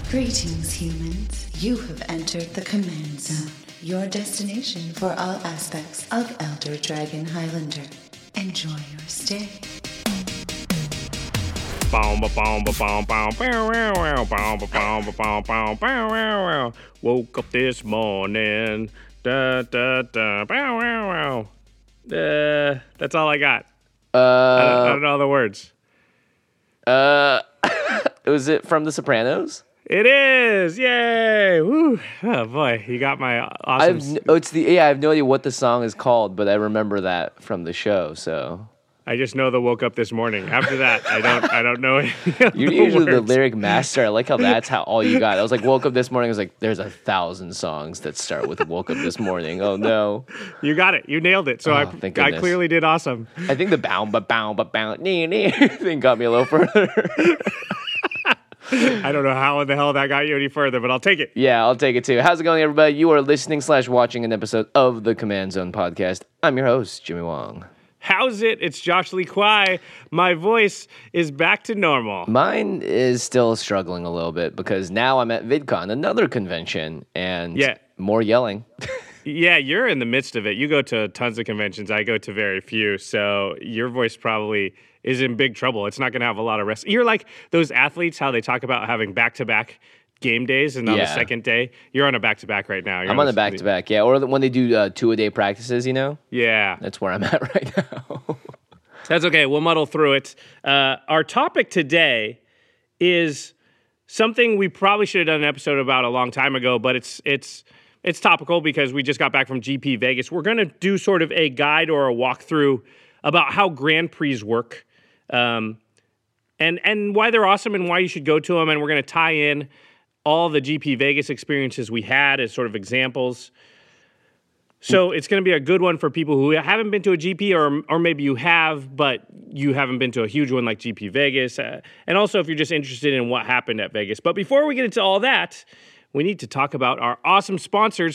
Greetings, humans. You have entered the Command Zone, your destination for all aspects of Elder Dragon Highlander. Enjoy your stay. Woke up this morning. That's all I got. I don't know the words. Was it from The Sopranos? It is! Yay! Woo. Oh boy, you got my awesome. I have no idea what the song is called, but I remember that from the show. So I just know the woke up this morning. After that, I don't know any of you're the usually the words. lyric master. I like how that's how all you got. I was like, woke up this morning. I was like, there's 1,000 songs that start with woke up this morning. Oh no, You got it. You nailed it. So thank I goodness. clearly did awesome. I think the bound thing got me a little further. I don't know how in the hell that got you any further, but I'll take it. Yeah, I'll take it too. How's it going, everybody? You are listening / watching an episode of the Command Zone podcast. I'm your host, Jimmy Wong. How's it? It's Josh Lee Kwai. My voice is back to normal. Mine is still struggling a little bit because now I'm at VidCon, another convention, and more yelling. Yeah, you're in the midst of it. You go to tons of conventions. I go to very few. So your voice probably is in big trouble. It's not going to have a lot of rest. You're like those athletes, how they talk about having back-to-back game days, and on the second day, you're on a back-to-back right now. I'm on a back-to-back, yeah. Or when they do two-a-day practices, you know? Yeah. That's where I'm at right now. That's okay. We'll muddle through it. Our topic today is something we probably should have done an episode about a long time ago, but it's topical because we just got back from GP Vegas. We're going to do sort of a guide or a walkthrough about how Grand Prix work, and why they're awesome and why you should go to them. And we're going to tie in all the GP Vegas experiences we had as sort of examples. So it's going to be a good one for people who haven't been to a GP, or maybe you have, but you haven't been to a huge one like GP Vegas. And also if you're just interested in what happened at Vegas. But before we get into all that, we need to talk about our awesome sponsors,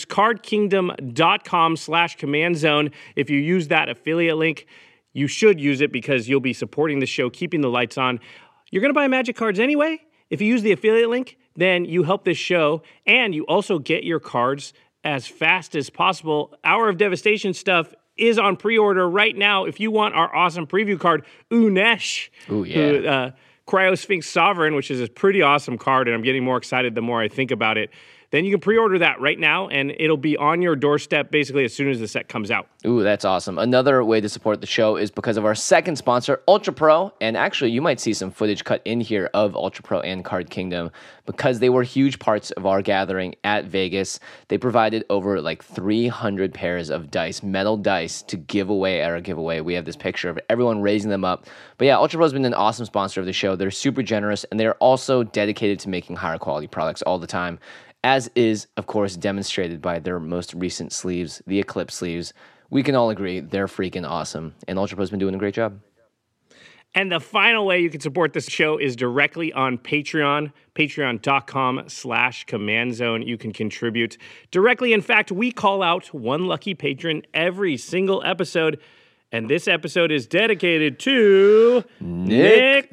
cardkingdom.com/command zone. If you use that affiliate link, you should use it because you'll be supporting the show, keeping the lights on. You're going to buy Magic cards anyway. If you use the affiliate link, then you help this show, and you also get your cards as fast as possible. Hour of Devastation stuff is on pre-order right now. If you want our awesome preview card, Unesh, Cryosphinx Sovereign, which is a pretty awesome card, and I'm getting more excited the more I think about it, then you can pre-order that right now, and it'll be on your doorstep basically as soon as the set comes out. Ooh, that's awesome. Another way to support the show is because of our second sponsor, Ultra Pro. And actually, you might see some footage cut in here of Ultra Pro and Card Kingdom because they were huge parts of our gathering at Vegas. They provided over 300 pairs of dice, metal dice, to give away at our giveaway. We have this picture of everyone raising them up. But yeah, Ultra Pro has been an awesome sponsor of the show. They're super generous, and they're also dedicated to making higher quality products all the time, as is, of course, demonstrated by their most recent sleeves, the Eclipse sleeves. We can all agree they're freaking awesome, and Ultra Pro's been doing a great job. And the final way you can support this show is directly on Patreon, patreon.com/command zone. You can contribute directly. In fact, we call out one lucky patron every single episode, and this episode is dedicated to Nick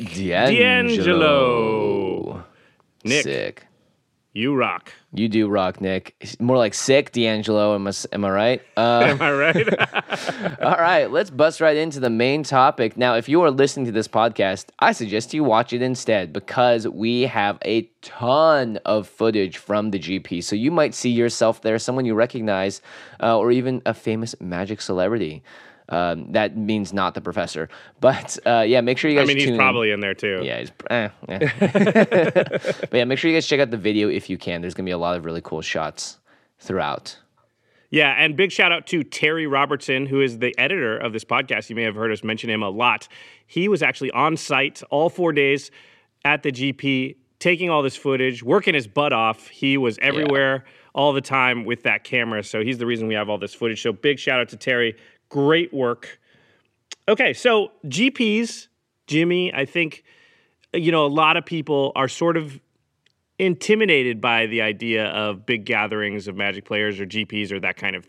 D'Angelo. Nick. Sick. You rock. You do rock, Nick. More like sick, D'Angelo. Am I right? Am I right? All right, let's bust right into the main topic. Now, if you are listening to this podcast, I suggest you watch it instead because we have a ton of footage from the GP. So you might see yourself there, someone you recognize, or even a famous Magic celebrity. That means not the professor. But make sure you guys he's probably in there too. Yeah, But yeah, make sure you guys check out the video if you can. There's going to be a lot of really cool shots throughout. Yeah, and big shout out to Terry Robertson, who is the editor of this podcast. You may have heard us mention him a lot. He was actually on site all 4 days at the GP, taking all this footage, working his butt off. He was everywhere all the time with that camera. So he's the reason we have all this footage. So big shout out to Terry. Great work. Okay, so GPs, Jimmy, I think, a lot of people are sort of intimidated by the idea of big gatherings of Magic players or GPs or that kind of thing.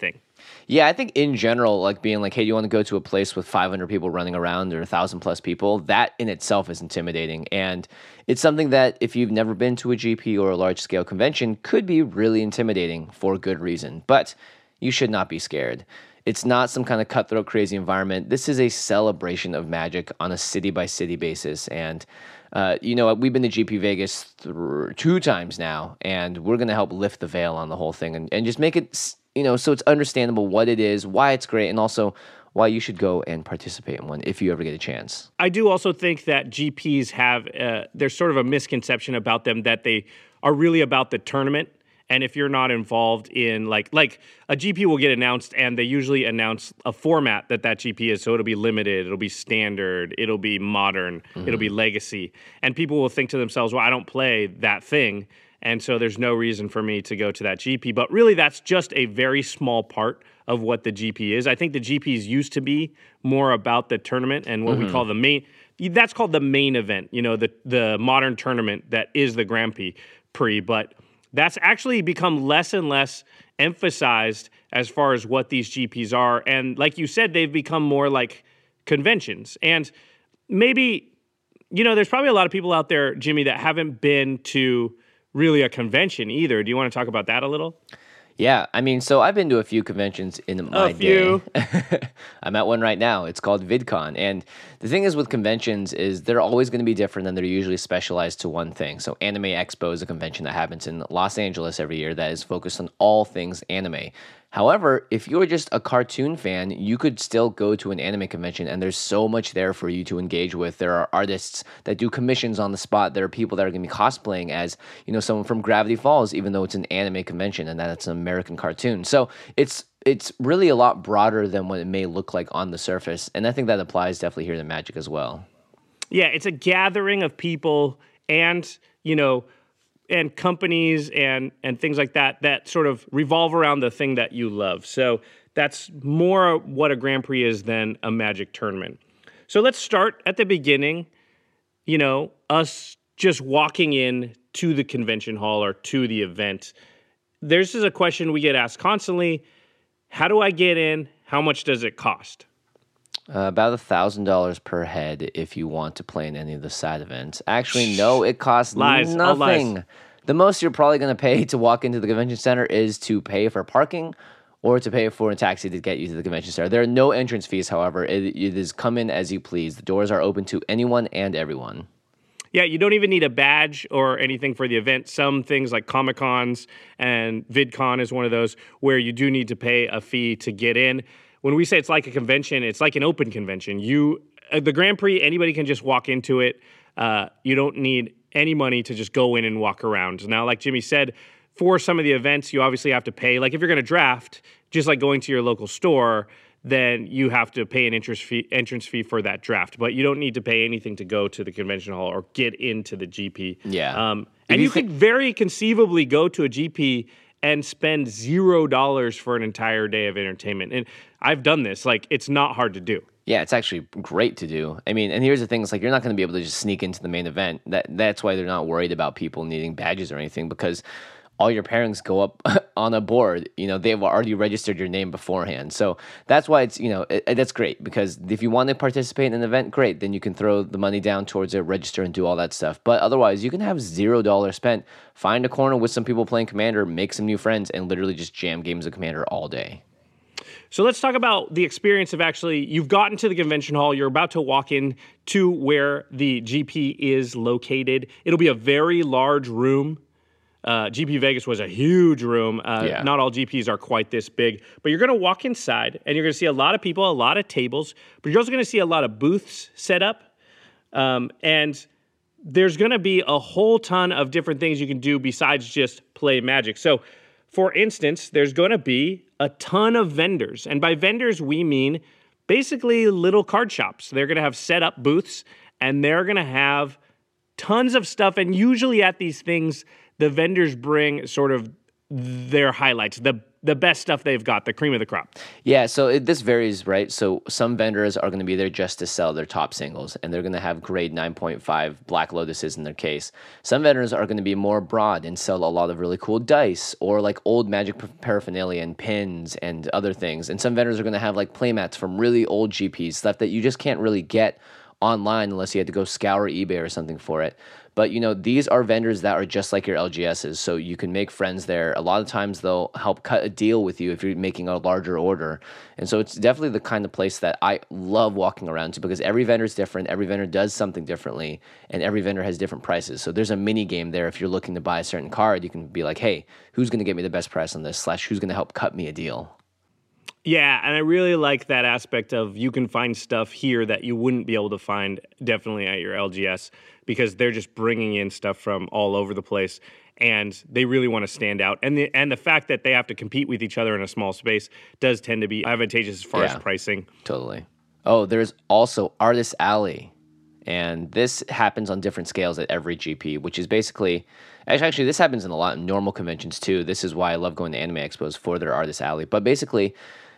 Yeah, I think in general, like being like, hey, do you want to go to a place with 500 people running around or 1,000 plus people? That in itself is intimidating. And it's something that if you've never been to a GP or a large scale convention, could be really intimidating for good reason. But you should not be scared. It's not some kind of cutthroat, crazy environment. This is a celebration of Magic on a city by city basis. And we've been to GP Vegas 2 times now, and we're going to help lift the veil on the whole thing and just make it, so it's understandable what it is, why it's great, and also why you should go and participate in one if you ever get a chance. I do also think that GPs have, there's sort of a misconception about them that they are really about the tournament. And if you're not involved in like a GP will get announced, and they usually announce a format that GP is. So it'll be limited, it'll be standard, it'll be modern, it'll be legacy. And people will think to themselves, well, I don't play that thing, and so there's no reason for me to go to that GP. But really, that's just a very small part of what the GP is. I think the GPs used to be more about the tournament and what we call the main. That's called the main event. The modern tournament that is the Grand Prix, but that's actually become less and less emphasized as far as what these GPs are. And like you said, they've become more like conventions. And maybe, there's probably a lot of people out there, Jimmy, that haven't been to really a convention either. Do you want to talk about that a little? Yeah, I mean, so I've been to a few conventions in my day. I'm at one right now. It's called VidCon. And the thing is with conventions is they're always going to be different, and they're usually specialized to one thing. So Anime Expo is a convention that happens in Los Angeles every year that is focused on all things anime. However, if you're just a cartoon fan, you could still go to an anime convention, and there's so much there for you to engage with. There are artists that do commissions on the spot. There are people that are going to be cosplaying as, someone from Gravity Falls, even though it's an anime convention and that's an American cartoon. So it's really a lot broader than what it may look like on the surface, and I think that applies definitely here to Magic as well. Yeah, it's a gathering of people and, and companies and things like that sort of revolve around the thing that you love. So that's more what a Grand Prix is than a Magic tournament. So let's start at the beginning, us just walking in to the convention hall or to the event. This is a question we get asked constantly. How do I get in? How much does it cost? About $1,000 per head if you want to play in any of the side events. Actually, no, it costs Lies, all nothing. lies. The most you're probably going to pay to walk into the convention center is to pay for parking or to pay for a taxi to get you to the convention center. There are no entrance fees, however. It is come in as you please. The doors are open to anyone and everyone. Yeah, you don't even need a badge or anything for the event. Some things like Comic-Cons and VidCon is one of those where you do need to pay a fee to get in. When we say it's like a convention, it's like an open convention. The Grand Prix, anybody can just walk into it. You don't need any money to just go in and walk around. Now, like Jimmy said, for some of the events, you obviously have to pay. Like if you're going to draft, just like going to your local store, then you have to pay an entrance fee for that draft. But you don't need to pay anything to go to the convention hall or get into the GP. Yeah. And you could very conceivably go to a GP and spend $0 for an entire day of entertainment. And I've done this. Like, it's not hard to do. Yeah, it's actually great to do. I mean, and here's the thing. It's like you're not going to be able to just sneak into the main event. That's why they're not worried about people needing badges or anything, because all your pairings go up on a board. They've already registered your name beforehand. So that's why it's, that's great, because if you want to participate in an event, great. Then you can throw the money down towards it, register, and do all that stuff. But otherwise, you can have $0 spent, find a corner with some people playing Commander, make some new friends, and literally just jam games of Commander all day. So let's talk about the experience of actually, you've gotten to the convention hall, you're about to walk in to where the GP is located. It'll be a very large room. GP Vegas was a huge room. Not all GPs are quite this big. But you're going to walk inside, and you're going to see a lot of people, a lot of tables. But you're also going to see a lot of booths set up. And there's going to be a whole ton of different things you can do besides just play Magic. So, for instance, there's going to be a ton of vendors. And by vendors, we mean basically little card shops. They're going to have set up booths, and they're going to have tons of stuff. And usually at these things, the vendors bring sort of their highlights, the the best stuff they've got, the cream of the crop. Yeah, so this varies, right? So some vendors are going to be there just to sell their top singles, and they're going to have grade 9.5 Black Lotuses in their case. Some vendors are going to be more broad and sell a lot of really cool dice or like old Magic paraphernalia and pins and other things. And some vendors are going to have like playmats from really old GPs, stuff that you just can't really get online unless you had to go scour eBay or something for it. But, these are vendors that are just like your LGSs, so you can make friends there. A lot of times they'll help cut a deal with you if you're making a larger order. And so it's definitely the kind of place that I love walking around to because every vendor is different, every vendor does something differently, and every vendor has different prices. So there's a mini game there. If you're looking to buy a certain card, you can be like, hey, who's going to get me the best price on this, / who's going to help cut me a deal? Yeah, and I really like that aspect of you can find stuff here that you wouldn't be able to find definitely at your LGS because they're just bringing in stuff from all over the place, and they really want to stand out. And the fact that they have to compete with each other in a small space does tend to be advantageous as far as pricing. Totally. Oh, there's also Artist Alley, and this happens on different scales at every GP, which is basically... Actually, this happens in a lot of normal conventions, too. This is why I love going to anime expos for their Artist Alley. But basically...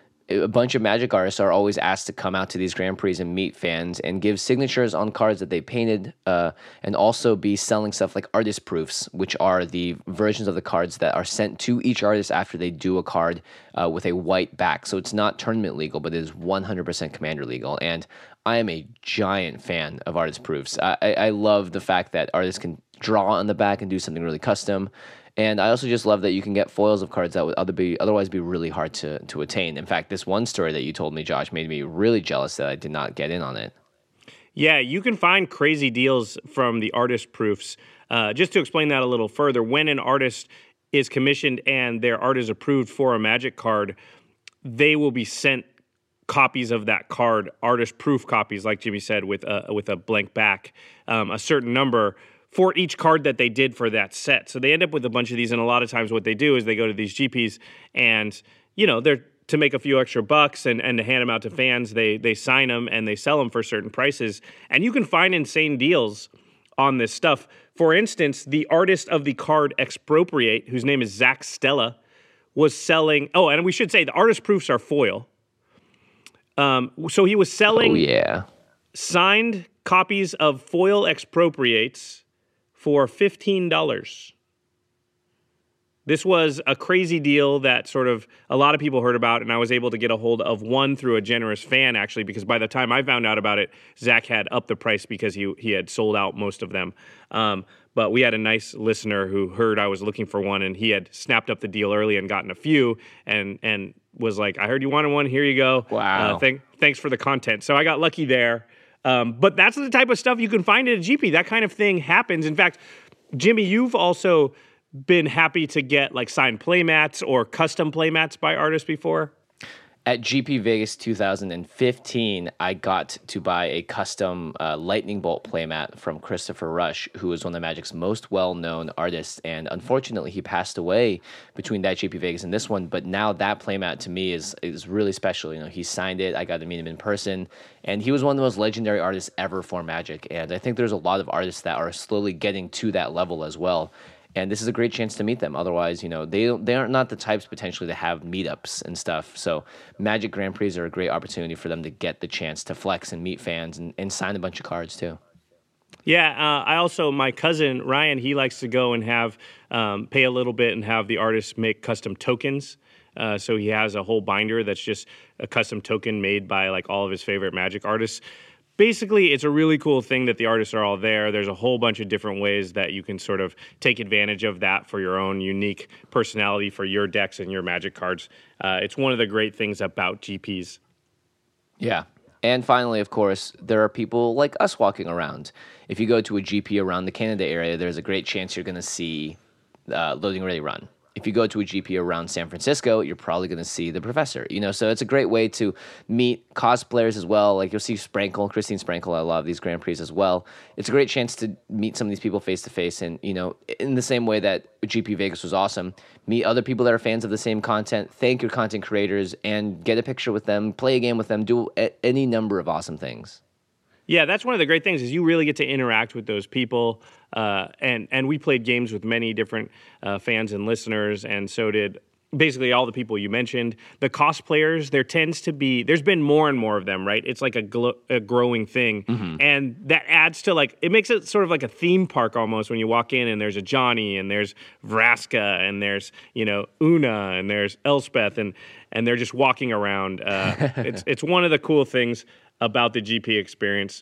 a bunch of Magic artists are always asked to come out to these Grand Prix and meet fans and give signatures on cards that they painted and also be selling stuff like artist proofs, which are the versions of the cards that are sent to each artist after they do a card with a white back. So it's not tournament legal, but it is 100% Commander legal. And I am a giant fan of artist proofs. I love the fact that artists can draw on the back and do something really custom. And I also just love that you can get foils of cards that would otherwise be really hard to attain. In fact, this one story that you told me, Josh, made me really jealous that I did not get in on it. Yeah, you can find crazy deals from the artist proofs. Just to explain that a little further, when an artist is commissioned and their art is approved for a Magic card, they will be sent copies of that card, artist proof copies, like Jimmy said, with a blank back, a certain number for each card that they did for that set. So they end up with a bunch of these, and a lot of times what they do is they go to these GPs and, they're to make a few extra bucks and to hand them out to fans, they sign them and they sell them for certain prices. And you can find insane deals on this stuff. For instance, the artist of the card Expropriate, whose name is Zach Stella, was selling... Oh, and we should say the artist proofs are foil. So he was selling signed copies of foil Expropriates for $15. This was a crazy deal that sort of a lot of people heard about, and I was able to get a hold of one through a generous fan, actually, because by the time I found out about it, Zach had upped the price because he had sold out most of them. But we had a nice listener who heard I was looking for one, and he had snapped up the deal early and gotten a few, and was like, I heard you wanted one, here you go. Wow. Thanks for the content. So I got lucky there. But that's the type of stuff you can find at a GP. That kind of thing happens. In fact, Jimmy, you've also been happy to get like signed playmats or custom playmats by artists before? At GP Vegas 2015, I got to buy a custom lightning bolt playmat from Christopher Rush, who is one of the Magic's most well-known artists, and unfortunately, he passed away between that GP Vegas and this one. But now that playmat to me is really special. He signed it. I got to meet him in person, and he was one of the most legendary artists ever for Magic. And I think there's a lot of artists that are slowly getting to that level as well. And this is a great chance to meet them. Otherwise, they are not the types potentially to have meetups and stuff. So Magic Grand Prix are a great opportunity for them to get the chance to flex and meet fans and sign a bunch of cards too. Yeah, I also, my cousin Ryan, he likes to go and have pay a little bit and have the artists make custom tokens. So he has a whole binder that's just a custom token made by like all of his favorite Magic artists. Basically, it's a really cool thing that the artists are all there. There's a whole bunch of different ways that you can sort of take advantage of that for your own unique personality for your decks and your Magic cards. It's one of the great things about GPs. Yeah. And finally, of course, there are people like us walking around. If you go to a GP around the Canada area, there's a great chance you're going to see Loading Ready Run. If you go to a GP around San Francisco, you're probably going to see the Professor. So it's a great way to meet cosplayers as well. Like you'll see Christine Sprankle at a lot of these Grand Prix as well. It's a great chance to meet some of these people face to face, and in the same way that GP Vegas was awesome, meet other people that are fans of the same content, thank your content creators, and get a picture with them, play a game with them, do any number of awesome things. Yeah, that's one of the great things is you really get to interact with those people, and we played games with many different fans and listeners, and so did basically all the people you mentioned. The cosplayers, there's been more and more of them, right? It's like a growing thing. And that adds to it makes it sort of like a theme park almost when you walk in and there's a Johnny and there's Vraska and there's, Una and there's Elspeth and they're just walking around. It's one of the cool things about the GP experience.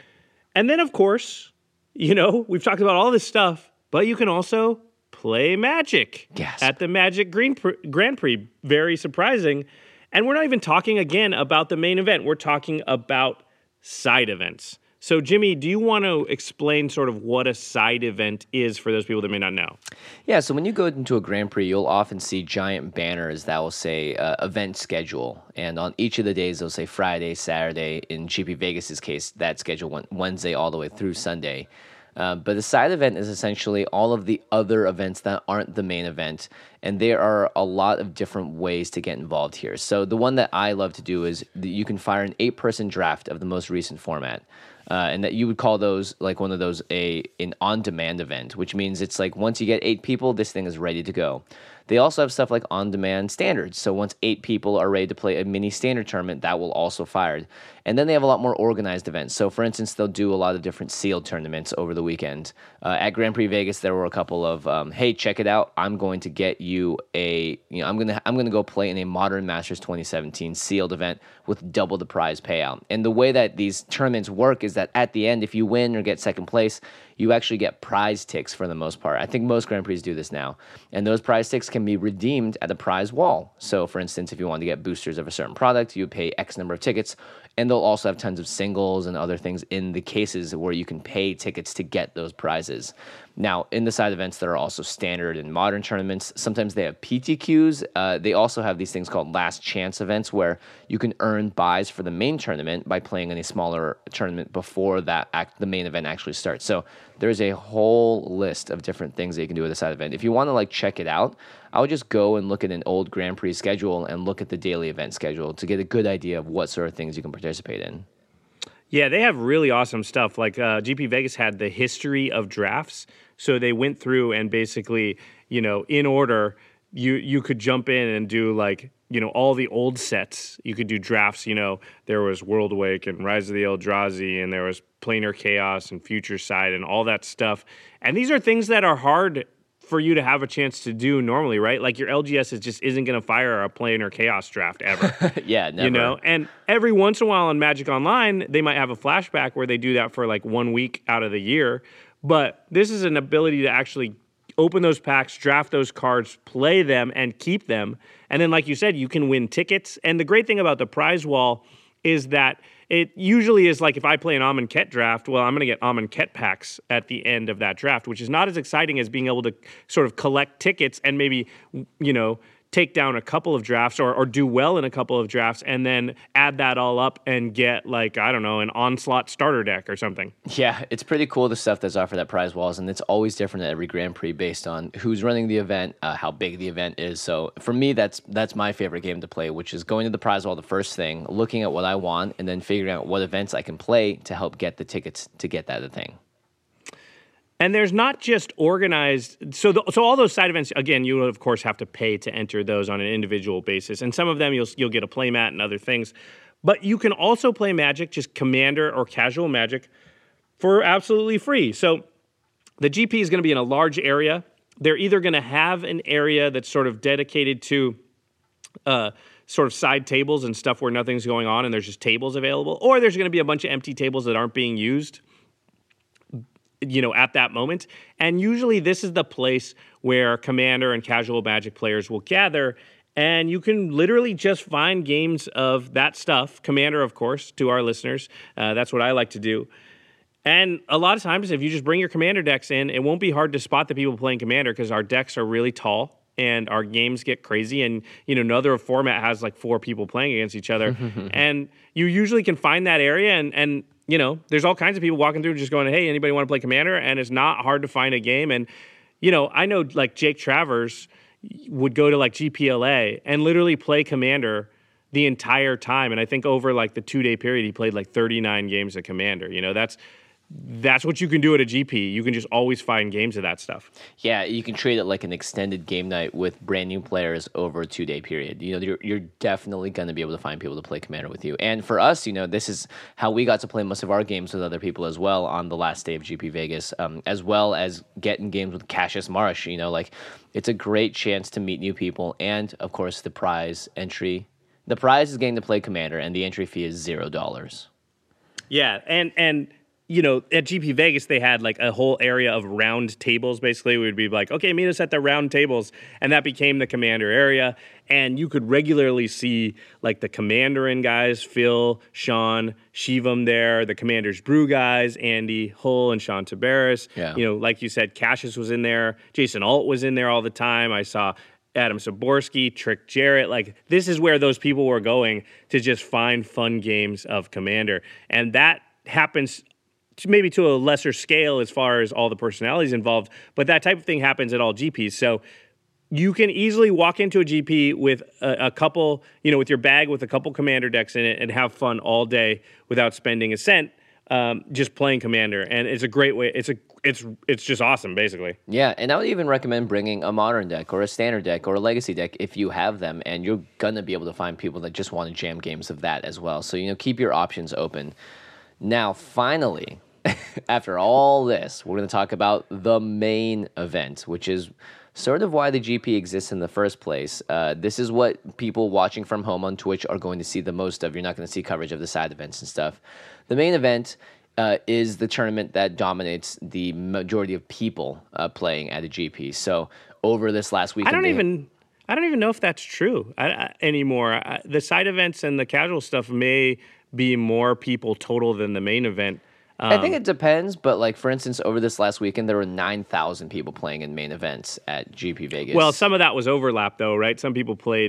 And then, of course, we've talked about all this stuff, but you can also play Magic at the Magic Grand Prix. Very surprising. And we're not even talking, again, about the main event. We're talking about side events. So, Jimmy, do you want to explain sort of what a side event is for those people that may not know? Yeah, so when you go into a Grand Prix, you'll often see giant banners that will say event schedule. And on each of the days, they'll say Friday, Saturday. In GP Vegas's case, that schedule went Wednesday all the way through Sunday. But the side event is essentially all of the other events that aren't the main event. And there are a lot of different ways to get involved here. So the one that I love to do is you can fire an 8-person draft of the most recent format. And that you would call those like one of those an on-demand event, which means it's like once you get 8 people, this thing is ready to go. They also have stuff like on-demand standards. So once 8 people are ready to play a mini standard tournament, that will also fired. And then they have a lot more organized events. So for instance, they'll do a lot of different sealed tournaments over the weekend. At Grand Prix Vegas, there were a couple of, hey, check it out. I'm going to get you I'm gonna go play in a Modern Masters 2017 sealed event with double the prize payout. And the way that these tournaments work is that at the end, if you win or get second place, you actually get prize ticks for the most part. I think most Grand Prix do this now. And those prize ticks can be redeemed at a prize wall. So, for instance, if you want to get boosters of a certain product, you would pay X number of tickets. And they'll also have tons of singles and other things in the cases where you can pay tickets to get those prizes. Now, in the side events, there are also standard and modern tournaments. Sometimes they have PTQs. They also have these things called last chance events where you can earn buys for the main tournament by playing in a smaller tournament before the main event actually starts. So there's a whole list of different things that you can do with a side event. If you want to check it out, I would just go and look at an old Grand Prix schedule and look at the daily event schedule to get a good idea of what sort of things you can participate in. Yeah, they have really awesome stuff. Like GP Vegas had the history of drafts. So they went through and basically, in order, you could jump in and do all the old sets. You could do drafts, there was World Awake and Rise of the Eldrazi, and there was Planar Chaos and Future Side and all that stuff. And these are things that are hard for you to have a chance to do normally, right? Like your LGS just isn't going to fire a Planar Chaos draft ever. Yeah, never. And every once in a while on Magic Online, they might have a flashback where they do that for 1 week out of the year. But this is an ability to actually open those packs, draft those cards, play them, and keep them. And then, like you said, you can win tickets. And the great thing about the prize wall is that it usually is like if I play an Amonkhet draft, well, I'm going to get Amonkhet packs at the end of that draft, which is not as exciting as being able to sort of collect tickets and maybe, take down a couple of drafts or do well in a couple of drafts and then add that all up and get an Onslaught starter deck or something. Yeah, it's pretty cool, the stuff that's offered at prize walls, and it's always different at every Grand Prix based on who's running the event, how big the event is. So for me, that's my favorite game to play, which is going to the prize wall the first thing, looking at what I want, and then figuring out what events I can play to help get the tickets to get that thing. And there's not just organized, so all those side events, again, you will of course have to pay to enter those on an individual basis. And some of them you'll get a playmat and other things. But you can also play Magic, just Commander or casual Magic, for absolutely free. So the GP is going to be in a large area. They're either going to have an area that's sort of dedicated to sort of side tables and stuff where nothing's going on and there's just tables available, or there's going to be a bunch of empty tables that aren't being used at that moment. And usually this is the place where Commander and casual Magic players will gather, and you can literally just find games of that stuff. Commander, of course, to our listeners. That's what I like to do. And a lot of times, if you just bring your Commander decks in, it won't be hard to spot the people playing Commander because our decks are really tall and our games get crazy. And, another format has 4 people playing against each other. And you usually can find that area and there's all kinds of people walking through just going, hey, anybody want to play Commander? And it's not hard to find a game. And, I know Jake Travers would go to GPLA and literally play Commander the entire time. And I think over the 2-day period, he played 39 games of Commander. that's what you can do at a GP. You can just always find games of that stuff. Yeah, you can treat it like an extended game night with brand new players over a 2-day period. You're definitely going to be able to find people to play Commander with you. And for us, this is how we got to play most of our games with other people as well on the last day of GP Vegas, as well as getting games with Cassius Marsh. It's a great chance to meet new people. And, of course, the prize entry. The prize is getting to play Commander, and the entry fee is $0. Yeah, and at GP Vegas, they had like a whole area of round tables. Basically, we would be like, okay, meet us at the round tables. And that became the Commander area. And you could regularly see like the Commanderin guys, Phil, Sean, Shivam there, the Commander's Brew guys, Andy Hull and Sean Tabaris. Yeah. Like you said, Cassius was in there. Jason Alt was in there all the time. I saw Adam Saborski, Trick Jarrett. Like, this is where those people were going to just find fun games of Commander. And that happens maybe to a lesser scale as far as all the personalities involved, but that type of thing happens at all GPs. So you can easily walk into a GP with a couple, with your bag with a couple Commander decks in it and have fun all day without spending a cent, just playing Commander. And it's a great way. It's just awesome, basically. Yeah, and I would even recommend bringing a modern deck or a standard deck or a legacy deck if you have them, and you're going to be able to find people that just want to jam games of that as well. So, keep your options open. Now, finally, after all this, we're going to talk about the main event, which is sort of why the GP exists in the first place. This is what people watching from home on Twitch are going to see the most of. You're not going to see coverage of the side events and stuff. The main event is the tournament that dominates the majority of people playing at a GP. So over this last weekend, I don't even know if that's true anymore. The side events and the casual stuff may be more people total than the main event. I think it depends, but like for instance, over this last weekend, there were 9,000 people playing in main events at GP Vegas. Well, some of that was overlap, though, right? Some people played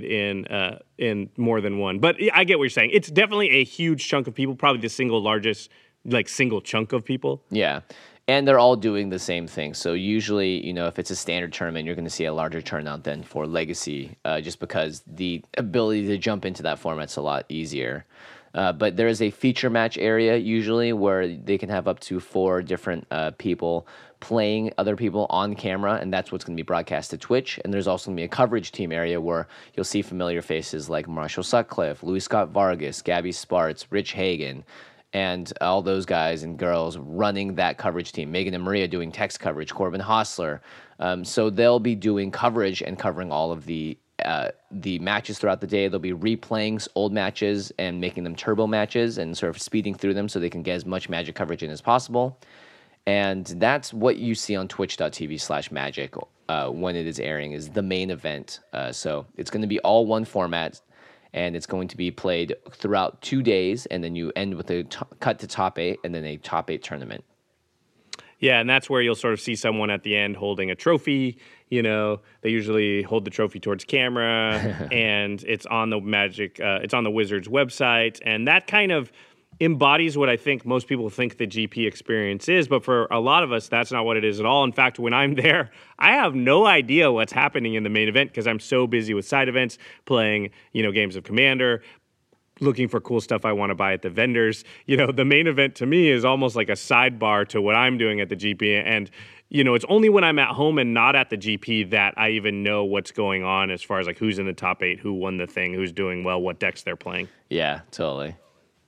in more than one, but I get what you're saying. It's definitely a huge chunk of people, probably the single largest, single chunk of people. Yeah, and they're all doing the same thing. So usually, if it's a standard tournament, you're going to see a larger turnout than for Legacy, just because the ability to jump into that format's a lot easier. But there is a feature match area usually where they can have up to 4 different people playing other people on camera, and that's what's going to be broadcast to Twitch. And there's also going to be a coverage team area where you'll see familiar faces like Marshall Sutcliffe, Louis Scott Vargas, Gabby Sparts, Rich Hagan, and all those guys and girls running that coverage team. Megan and Maria doing text coverage, Corbin Hostler. So they'll be doing coverage and covering all of the matches throughout the day. They'll be replaying old matches and making them turbo matches and sort of speeding through them so they can get as much Magic coverage in as possible. And that's what you see on twitch.tv/magic when it is airing, is the main event. So it's going to be all one format, and it's going to be played throughout 2 days, and then you end with a cut to top 8 and then a top 8 tournament. Yeah, and that's where you'll sort of see someone at the end holding a trophy. They usually hold the trophy towards camera, and it's on the it's on the Wizards website, and that kind of embodies what I think most people think the GP experience is, but for a lot of us, that's not what it is at all. In fact, when I'm there, I have no idea what's happening in the main event because I'm so busy with side events, playing, games of Commander, looking for cool stuff I want to buy at the vendors. The main event to me is almost like a sidebar to what I'm doing at the GP. And, it's only when I'm at home and not at the GP that I even know what's going on as far as like who's in the top 8, who won the thing, who's doing well, what decks they're playing. Yeah, totally.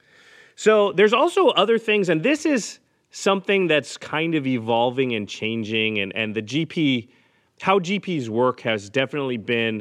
So there's also other things, and this is something that's kind of evolving and changing. And the GP, how GPs work has definitely been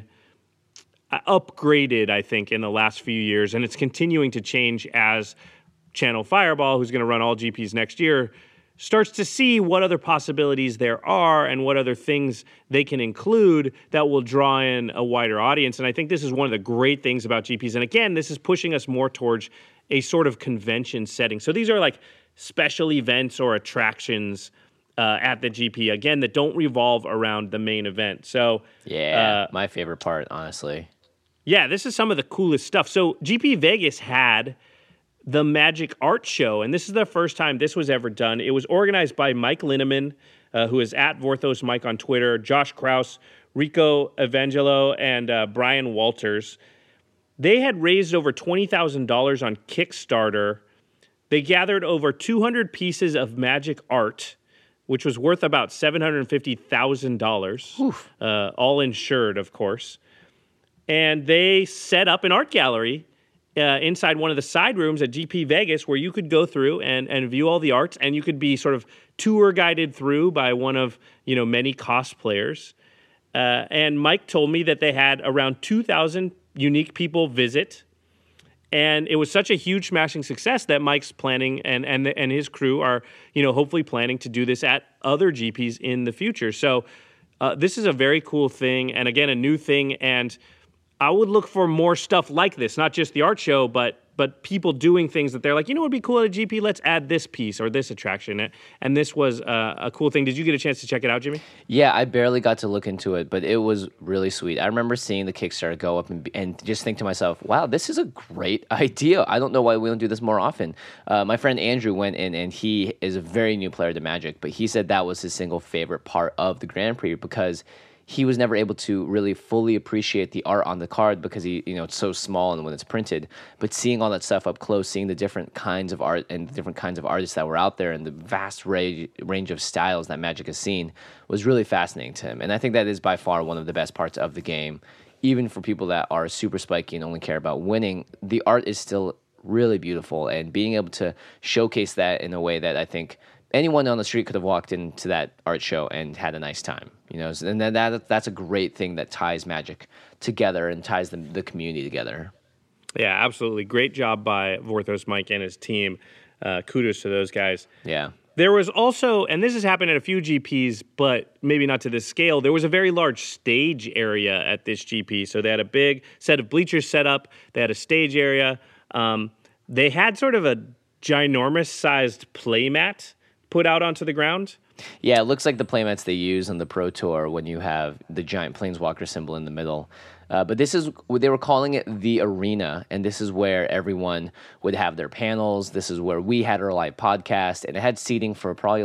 upgraded, I think, in the last few years, and it's continuing to change as Channel Fireball, who's going to run all GPs next year, starts to see what other possibilities there are and what other things they can include that will draw in a wider audience. And I think this is one of the great things about GPs. And again, this is pushing us more towards a sort of convention setting. So these are like special events or attractions at the GP, again, that don't revolve around the main event. So yeah, my favorite part, honestly. Yeah, this is some of the coolest stuff. So GP Vegas had the Magic Art Show, and this is the first time this was ever done. It was organized by Mike Linneman, who is at Vorthos Mike on Twitter, Josh Kraus, Rico Evangelo, and Brian Walters. They had raised over $20,000 on Kickstarter They gathered over 200 pieces of Magic art, which was worth about $750,000, all insured, of course. And they set up an art gallery inside one of the side rooms at GP Vegas where you could go through and view all the arts, and you could be sort of tour guided through by one of, many cosplayers. And Mike told me that they had around 2,000 unique people visit. And it was such a huge smashing success that Mike's planning and his crew are, hopefully planning to do this at other GPs in the future. So this is a very cool thing, and again, a new thing. And I would look for more stuff like this, not just the art show, but people doing things that they're like, what would be cool at a GP? Let's add this piece or this attraction. And this was a cool thing. Did you get a chance to check it out, Jimmy? Yeah, I barely got to look into it, but it was really sweet. I remember seeing the Kickstarter go up and just think to myself, wow, this is a great idea. I don't know why we don't do this more often. My friend Andrew went in, and he is a very new player to Magic, but he said that was his single favorite part of the Grand Prix because he was never able to really fully appreciate the art on the card because it's so small and when it's printed. But seeing all that stuff up close, seeing the different kinds of art and the different kinds of artists that were out there and the vast range of styles that Magic has seen was really fascinating to him. And I think that is by far one of the best parts of the game. Even for people that are super spiky and only care about winning, the art is still really beautiful. And being able to showcase that in a way that I think anyone on the street could have walked into that art show and had a nice time, and that's a great thing that ties Magic together and ties the community together. Yeah, absolutely. Great job by Vorthos Mike and his team. Kudos to those guys. Yeah. There was also, and this has happened at a few GPs, but maybe not to this scale, there was a very large stage area at this GP. So they had a big set of bleachers set up. They had a stage area. They had sort of a ginormous sized playmat put out onto the ground. Yeah, it looks like the playmats they use on the Pro Tour when you have the giant Planeswalker symbol in the middle. But they were calling it the arena, and this is where everyone would have their panels. This is where we had our live podcast, and it had seating for probably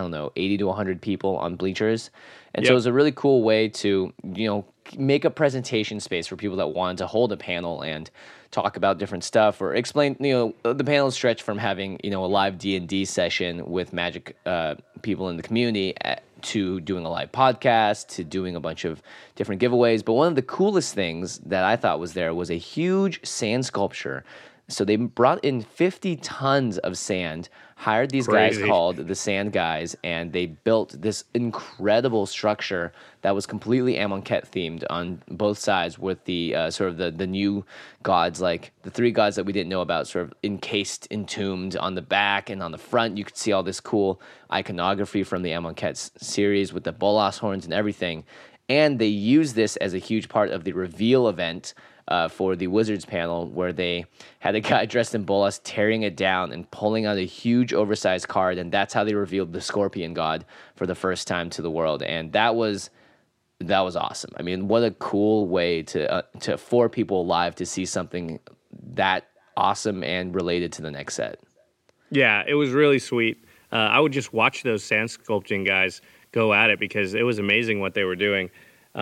80 to 100 people on bleachers. And so it was a really cool way to, make a presentation space for people that wanted to hold a panel and talk about different stuff or explain, the panel stretch from having, a live D&D session with Magic people in the community to doing a live podcast, to doing a bunch of different giveaways. But one of the coolest things that I thought was there was a huge sand sculpture. So they brought in 50 tons of sand, hired these guys called the Sand Guys, and they built this incredible structure that was completely Amonkhet themed on both sides with the sort of the new gods, like the three gods that we didn't know about, sort of encased, entombed on the back, and on the front you could see all this cool iconography from the Amonkhet series with the Bolas horns and everything. And they used this as a huge part of the reveal event for the Wizards panel, where they had a guy dressed in Bolas tearing it down and pulling out a huge oversized card, and that's how they revealed the Scorpion God for the first time to the world. And that was awesome. I mean, what a cool way to for people live to see something that awesome and related to the next set. Yeah, it was really sweet. I would just watch those sand sculpting guys go at it because it was amazing what they were doing.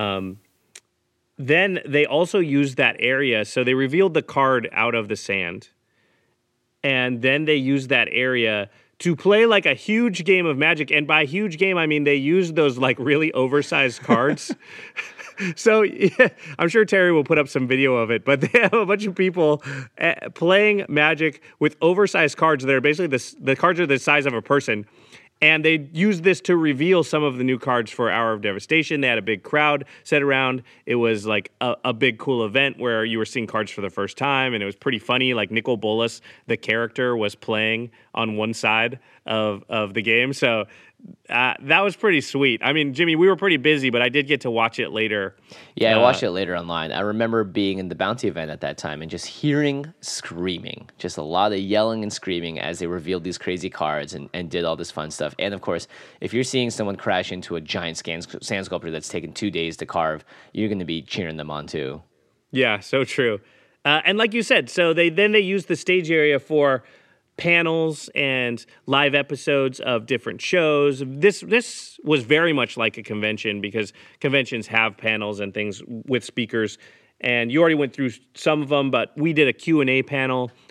Then they also used that area. So they revealed the card out of the sand. And then they used that area to play like a huge game of Magic. And by huge game, I mean they used those like really oversized cards. So yeah, I'm sure Terry will put up some video of it. But they have a bunch of people playing Magic with oversized cards that are basically the cards are the size of a person. And they used this to reveal some of the new cards for Hour of Devastation. They had a big crowd set around. It was like a big, cool event where you were seeing cards for the first time, and it was pretty funny. Like Nicol Bolas, the character, was playing on one side of the game. So that was pretty sweet. I mean, Jimmy, we were pretty busy, but I did get to watch it later. Yeah, I watched it later online. I remember being in the Bounty event at that time and just hearing screaming, just a lot of yelling and screaming as they revealed these crazy cards and did all this fun stuff. And of course, if you're seeing someone crash into a giant sand sculpture that's taken 2 days to carve, you're going to be cheering them on too. Yeah, so true. And like you said, so they used the stage area for panels and live episodes of different shows. This was very much like a convention because conventions have panels and things with speakers. And you already went through some of them, but we did a Q&A panel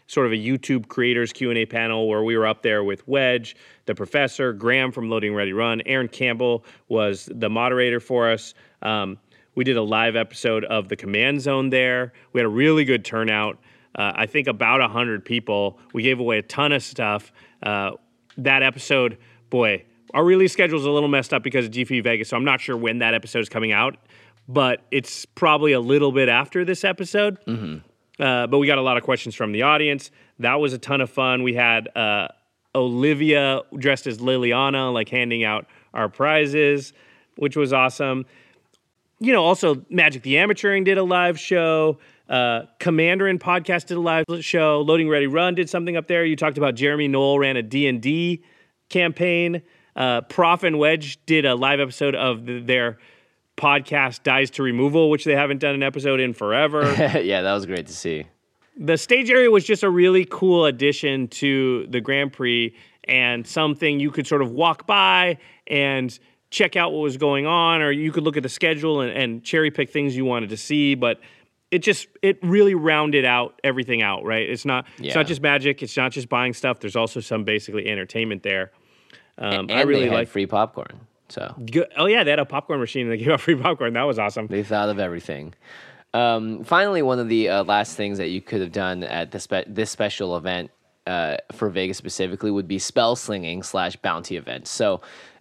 sort of a YouTube creators Q&A panel where we were up there with Wedge, the professor, Graham from Loading Ready Run. Aaron Campbell was the moderator for us. We did a live episode of the Command Zone there. We had a really good turnout. I think about 100 people. We gave away a ton of stuff. That episode, boy, our release schedule is a little messed up because of GP Vegas, so I'm not sure when that episode is coming out, but it's probably a little bit after this episode. But we got a lot of questions from the audience. That was a ton of fun. We had Olivia dressed as Liliana, like handing out our prizes, which was awesome. You know, also Magic the Amateuring did a live show. Commanderin Podcast did a live show. Loading Ready Run did something up there. You talked about Jeremy Knoll ran a D&D campaign. Prof and Wedge did a live episode of their podcast Dies to Removal, which they haven't done an episode in forever. Yeah, that was great to see. The stage area was just a really cool addition to the Grand Prix and something you could sort of walk by and check out what was going on, or you could look at the schedule and cherry pick things you wanted to see, but it really rounded everything out, right? It's not just Magic, it's not just buying stuff, there's also some basically entertainment there. And I really they had like free popcorn. So oh yeah, they had a popcorn machine and they gave out free popcorn. That was awesome. they thought of everything. Finally, one of the last things that you could have done at this special event for Vegas specifically would be spell slinging / bounty events. So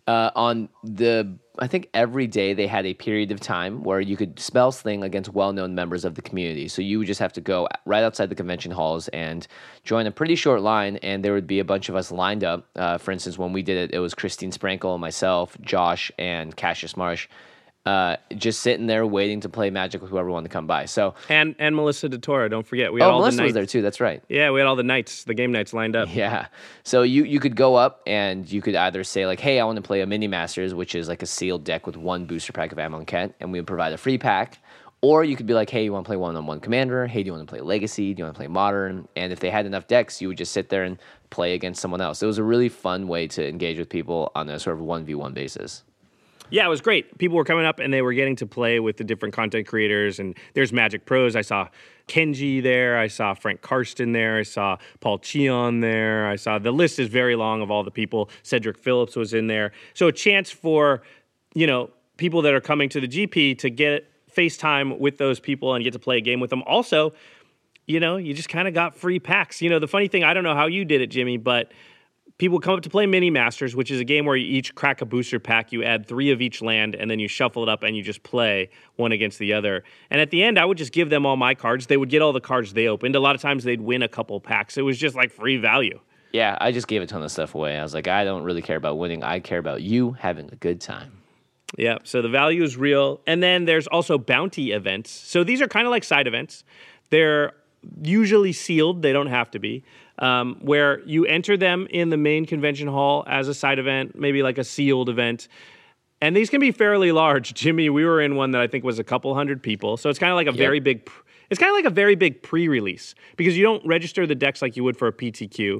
I think every day they had a period of time where you could spell sling against well-known members of the community. So you would just have to go right outside the convention halls and join a pretty short line, and there would be a bunch of us lined up. For instance, when we did it, it was Christine Sprankle, myself, Josh, and Cassius Marsh, just sitting there waiting to play Magic with whoever wanted to come by. So and Melissa DeTora, don't forget. We had all Melissa the was there too. That's right. Yeah, we had all the nights, the game nights lined up. Yeah. So you could go up and you could either say like, hey, I want to play a Mini Masters, which is like a sealed deck with one booster pack of Amonkhet, and we would provide a free pack. Or you could be like, hey, you want to play one-on-one Commander? Hey, do you want to play Legacy? Do you want to play Modern? And if they had enough decks, you would just sit there and play against someone else. It was a really fun way to engage with people on a sort of 1v1 basis. Yeah, it was great. People were coming up and they were getting to play with the different content creators. And there's Magic Pros. I saw Kenji there. I saw Frank Karsten there. I saw Paul Cheon there. I saw the list is very long of all the people. Cedric Phillips was in there. So a chance for, people that are coming to the GP to get FaceTime with those people and get to play a game with them. Also, you just kind of got free packs. The funny thing, I don't know how you did it, Jimmy, but people come up to play Mini Masters, which is a game where you each crack a booster pack, you add 3 of each land, and then you shuffle it up and you just play one against the other. And at the end, I would just give them all my cards. They would get all the cards they opened. A lot of times they'd win a couple packs. It was just like free value. Yeah, I just gave a ton of stuff away. I was like, I don't really care about winning. I care about you having a good time. Yeah, so the value is real. And then there's also bounty events. So these are kind of like side events. They're usually sealed. They don't have to be. Where you enter them in the main convention hall as a side event, maybe like a sealed event. And these can be fairly large. Jimmy, we were in one that I think was a couple hundred people. So it's kind of like a very big, it's kind of like a very big pre-release because you don't register the decks like you would for a PTQ.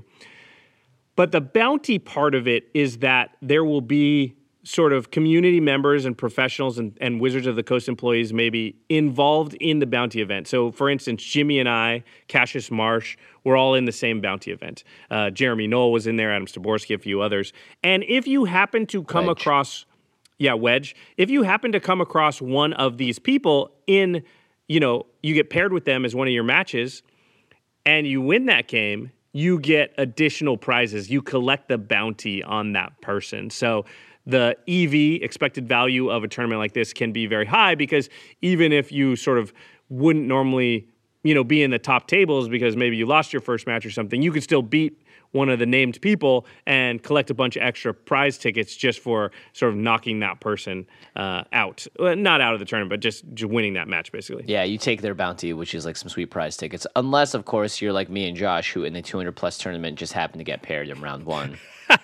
But the bounty part of it is that there will be sort of community members and professionals and Wizards of the Coast employees maybe involved in the bounty event. So, for instance, Jimmy and I, Cassius Marsh, we're all in the same bounty event. Jeremy Knoll was in there, Adam Staborski, a few others. And if you happen to come across, Wedge, if you happen to come across one of these people you get paired with them as one of your matches and you win that game, you get additional prizes. You collect the bounty on that person. So the EV, expected value of a tournament like this, can be very high because even if you sort of wouldn't normally, be in the top tables because maybe you lost your first match or something, you could still beat one of the named people and collect a bunch of extra prize tickets just for sort of knocking that person out. Well, not out of the tournament, but just winning that match, basically. Yeah, you take their bounty, which is like some sweet prize tickets. Unless, of course, you're like me and Josh, who in the 200-plus tournament just happened to get paired in round 1.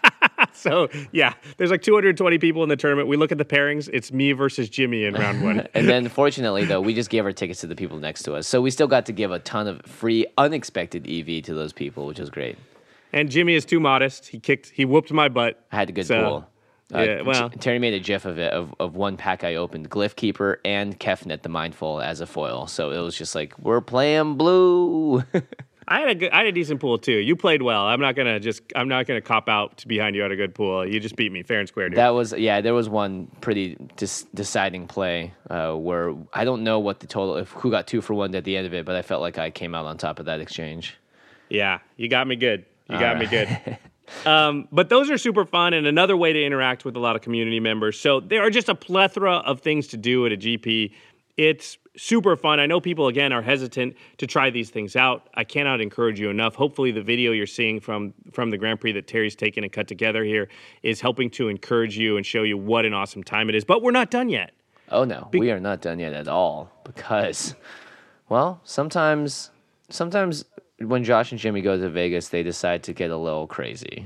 So, yeah, there's like 220 people in the tournament. We look at the pairings. It's me versus Jimmy in round 1. And then, fortunately, though, we just gave our tickets to the people next to us. So we still got to give a ton of free, unexpected EV to those people, which was great. And Jimmy is too modest. He whooped my butt. I had a good pool. Terry made a gif of it, of one pack I opened, Glyph Keeper and Kefnet the Mindful as a foil. So it was just like, we're playing blue. I had a decent pool too. You played well. I'm not gonna cop out to behind you at a good pool. You just beat me fair and square, dude. There was one pretty deciding play where I don't know what the total, who got 2 for 1 at the end of it, but I felt like I came out on top of that exchange. Yeah, you got me good. Me good. But those are super fun and another way to interact with a lot of community members. So there are just a plethora of things to do at a GP. It's super fun. I know people, again, are hesitant to try these things out. I cannot encourage you enough. Hopefully the video you're seeing from the Grand Prix that Terry's taken and cut together here is helping to encourage you and show you what an awesome time it is. But we're not done yet. Oh, no. We are not done yet at all because, well, sometimes when Josh and Jimmy go to Vegas, they decide to get a little crazy.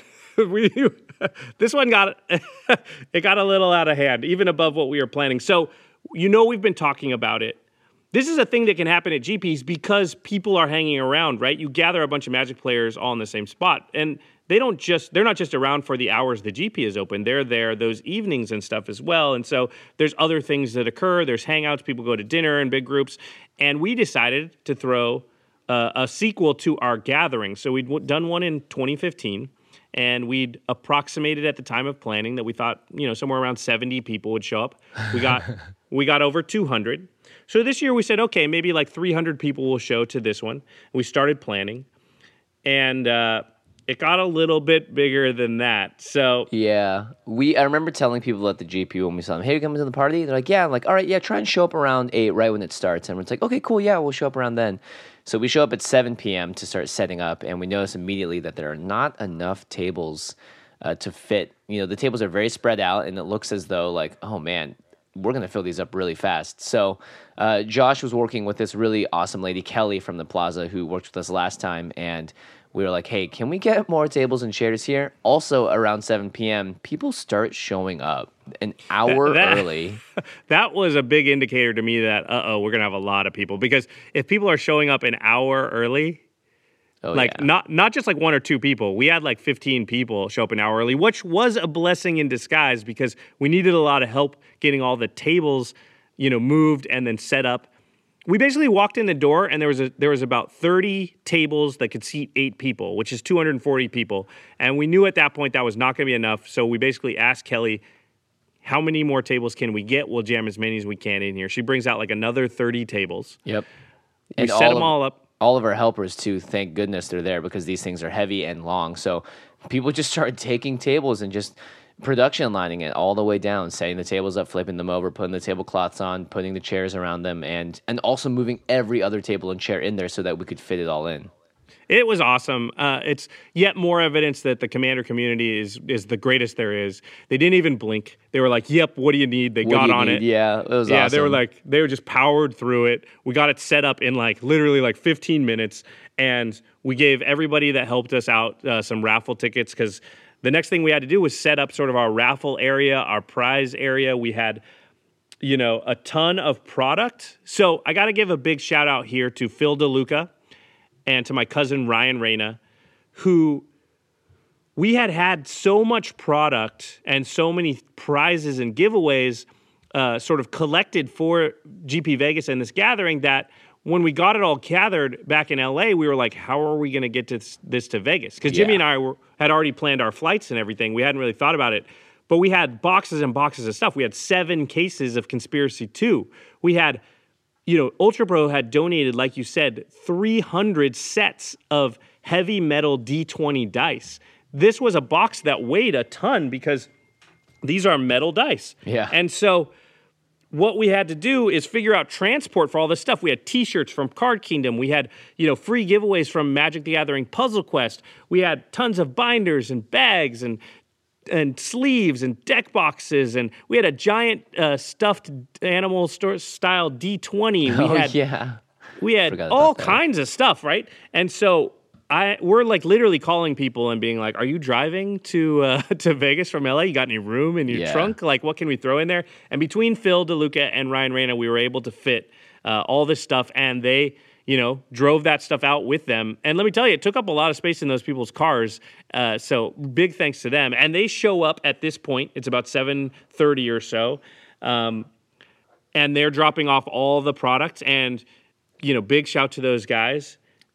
This one got a little out of hand, even above what we were planning. So, we've been talking about it. This is a thing that can happen at GPs because people are hanging around, right? You gather a bunch of Magic players all in the same spot, and they're not just around for the hours the GP is open. They're there those evenings and stuff as well. And so there's other things that occur. There's hangouts. People go to dinner in big groups, and we decided to throw a sequel to our gathering. So we'd done one in 2015. And we'd approximated at the time of planning that we thought, somewhere around 70 people would show up. We got over 200. So this year we said, okay, maybe like 300 people will show to this one. We started planning, and it got a little bit bigger than that. So yeah, I remember telling people at the GP when we saw them, hey, you coming to the party? They're like, yeah. I'm like, all right, yeah, try and show up around 8 right when it starts. And it's like, okay, cool, yeah, we'll show up around then. So we show up at 7 p.m. to start setting up, and we notice immediately that there are not enough tables to fit. The tables are very spread out, and it looks as though like, oh man, we're going to fill these up really fast. So Josh was working with this really awesome lady, Kelly, from the Plaza, who worked with us last time, and we were like, hey, can we get more tables and chairs here? Also, around 7 p.m., people start showing up an hour early. That was a big indicator to me that, we're going to have a lot of people. Because if people are showing up an hour early, not just like 1 or 2 people. We had like 15 people show up an hour early, which was a blessing in disguise because we needed a lot of help getting all the tables, moved and then set up. We basically walked in the door, and there was about 30 tables that could seat 8 people, which is 240 people. And we knew at that point that was not going to be enough, so we basically asked Kelly, how many more tables can we get? We'll jam as many as we can in here. She brings out like another 30 tables. Yep. We set them all up. All of our helpers, too, thank goodness they're there because these things are heavy and long. So people just started taking tables and just production lining it all the way down, setting the tables up, flipping them over, putting the tablecloths on, putting the chairs around them, and also moving every other table and chair in there so that we could fit it all in. It was awesome. It's yet more evidence that the Commander community is the greatest there is. They didn't even blink. They were like, yep, what do you need? They got on it. Yeah, it was awesome. They were just powered through it. We got it set up in literally 15 minutes, and we gave everybody that helped us out some raffle tickets because the next thing we had to do was set up sort of our raffle area, our prize area. We had, a ton of product. So I got to give a big shout out here to Phil DeLuca and to my cousin Ryan Reyna, who we had so much product and so many prizes and giveaways sort of collected for GP Vegas and this gathering that when we got it all gathered back in LA, we were like, how are we going to get this to Vegas? Because Jimmy and I had already planned our flights and everything. We hadn't really thought about it. But we had boxes and boxes of stuff. We had 7 cases of Conspiracy 2. We had, Ultra Pro had donated, like you said, 300 sets of heavy metal D20 dice. This was a box that weighed a ton because these are metal dice. Yeah. And so what we had to do is figure out transport for all this stuff. We had T-shirts from Card Kingdom. We had, free giveaways from Magic the Gathering Puzzle Quest. We had tons of binders and bags and sleeves and deck boxes. And we had a giant stuffed animal style D20. We had all kinds of stuff, right? And so we're literally calling people and being like, are you driving to Vegas from LA? You got any room in your trunk? What can we throw in there? And between Phil DeLuca and Ryan Reyna, we were able to fit all this stuff, and they, drove that stuff out with them. And let me tell you, it took up a lot of space in those people's cars. So big thanks to them. And they show up at this point. It's about 7:30 or so. And they're dropping off all the products. And, big shout to those guys.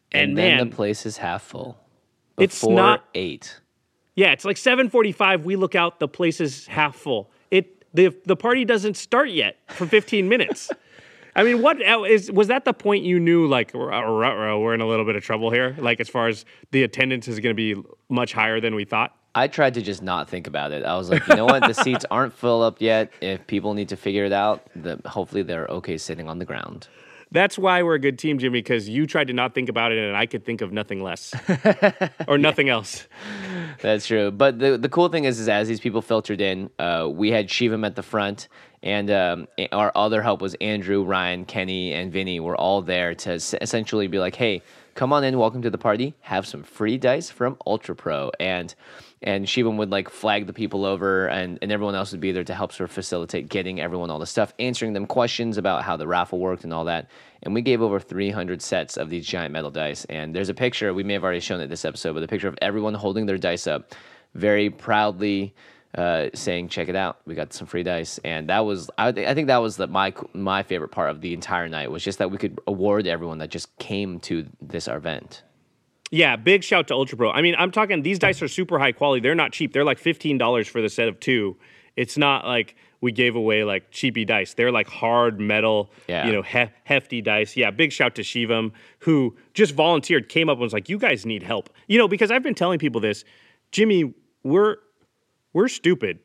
And man, then the place is half full. It's Before not 8. Yeah, it's like 7:45. We look out, the place is half full. The party doesn't start yet for 15 minutes. I mean, was that the point you knew, like, we're in a little bit of trouble here? Like, as far as the attendance is going to be much higher than we thought? I tried to just not think about it. I was like, you know what? The seats aren't full up yet. If people need to figure it out, hopefully they're okay sitting on the ground. That's why we're a good team, Jimmy, because you tried to not think about it, and I could think of nothing less or nothing else. That's true. But the cool thing is as these people filtered in, we had Shivam at the front, and our other help was Andrew, Ryan, Kenny, and Vinny were all there to essentially be like, hey, come on in, welcome to the party, have some free dice from Ultra Pro. And Shivam would like flag the people over, and everyone else would be there to help sort of facilitate getting everyone all the stuff, answering them questions about how the raffle worked and all that. And we gave over 300 sets of these giant metal dice. And there's a picture, we may have already shown it this episode, but a picture of everyone holding their dice up, very proudly saying, check it out, we got some free dice. And that was, I think that was my favorite part of the entire night, was just that we could award everyone that just came to this event. Yeah, big shout to Ultra Pro. I mean, I'm talking, these dice are super high quality. They're not cheap. They're like $15 for the set of 2. It's not like we gave away like cheapy dice. They're like hard metal, hefty dice. Yeah, big shout to Shivam, who just volunteered, came up and was like, you guys need help. Because I've been telling people this, Jimmy, we're stupid.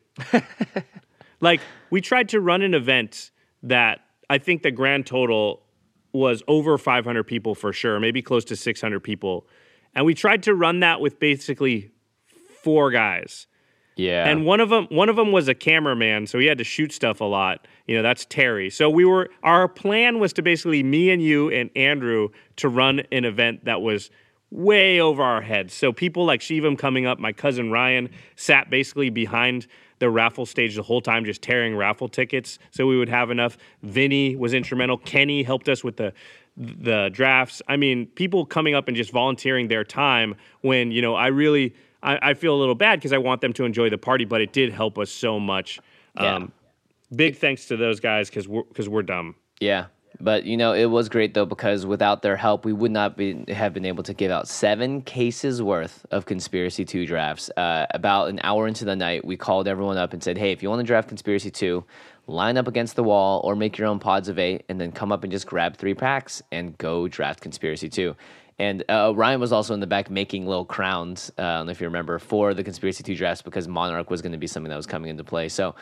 Like, we tried to run an event that I think the grand total was over 500 people for sure, maybe close to 600 people. And we tried to run that with basically 4 guys. Yeah. And one of them was a cameraman, so he had to shoot stuff a lot. That's Terry. So our plan was to basically me and you and Andrew to run an event that was way over our heads. So people like Shivam coming up, my cousin Ryan sat basically behind the raffle stage the whole time, just tearing raffle tickets so we would have enough. Vinny was instrumental. Kenny helped us with the drafts. I mean, people coming up and just volunteering their time when, I feel a little bad because I want them to enjoy the party, but it did help us so much. Yeah. Big thanks to those guys because we're dumb. Yeah. But, it was great, though, because without their help, we would not have been able to give out 7 cases worth of Conspiracy 2 drafts. About an hour into the night, we called everyone up and said, hey, if you want to draft Conspiracy 2, line up against the wall or make your own pods of 8 and then come up and just grab 3 packs and go draft Conspiracy 2. And Ryan was also in the back making little crowns, I don't know if you remember, for the Conspiracy 2 drafts because Monarch was going to be something that was coming into play. So,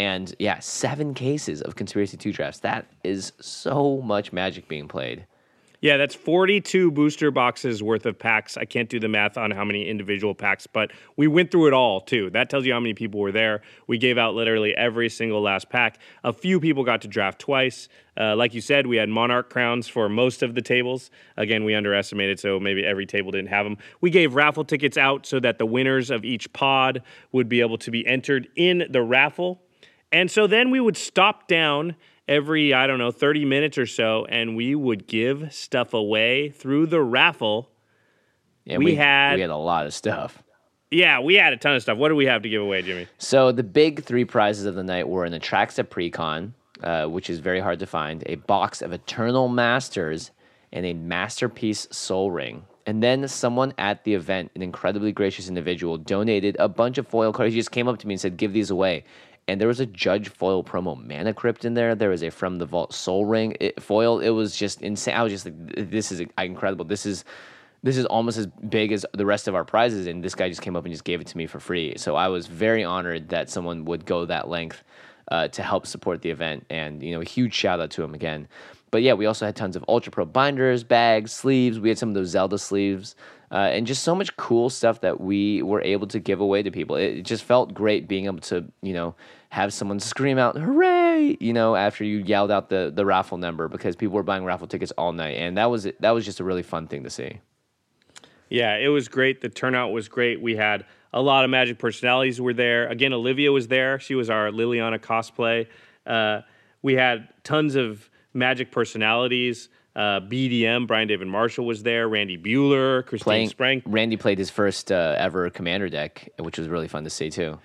7 cases of Conspiracy 2 drafts. That is so much Magic being played. Yeah, that's 42 booster boxes worth of packs. I can't do the math on how many individual packs, but we went through it all, too. That tells you how many people were there. We gave out literally every single last pack. A few people got to draft twice. Like you said, we had Monarch crowns for most of the tables. Again, we underestimated, so maybe every table didn't have them. We gave raffle tickets out so that the winners of each pod would be able to be entered in the raffle. And so then we would stop down every, 30 minutes or so, and we would give stuff away through the raffle. Yeah, we had a lot of stuff. Yeah, we had a ton of stuff. What do we have to give away, Jimmy? So the big 3 prizes of the night were an Atraxa Precon, which is very hard to find, a box of Eternal Masters, and a Masterpiece Soul Ring. And then someone at the event, an incredibly gracious individual, donated a bunch of foil cards. He just came up to me and said, give these away. And there was a Judge foil promo Mana Crypt in there. There was a From the Vault Soul Ring foil. It was just insane. I was just like, this is incredible. This is almost as big as the rest of our prizes. And this guy just came up and just gave it to me for free. So I was very honored that someone would go that length to help support the event. And, a huge shout out to him again. But yeah, we also had tons of Ultra Pro binders, bags, sleeves. We had some of those Zelda sleeves. And just so much cool stuff that we were able to give away to people. It just felt great being able to, have someone scream out, hooray, after you yelled out the raffle number because people were buying raffle tickets all night. And that was just a really fun thing to see. Yeah, it was great. The turnout was great. We had a lot of Magic personalities were there. Again, Olivia was there. She was our Liliana cosplay. We had tons of Magic personalities. BDM, Brian David Marshall was there. Randy Bueller, Christine Sprang. Randy played his first ever Commander deck, which was really fun to see too.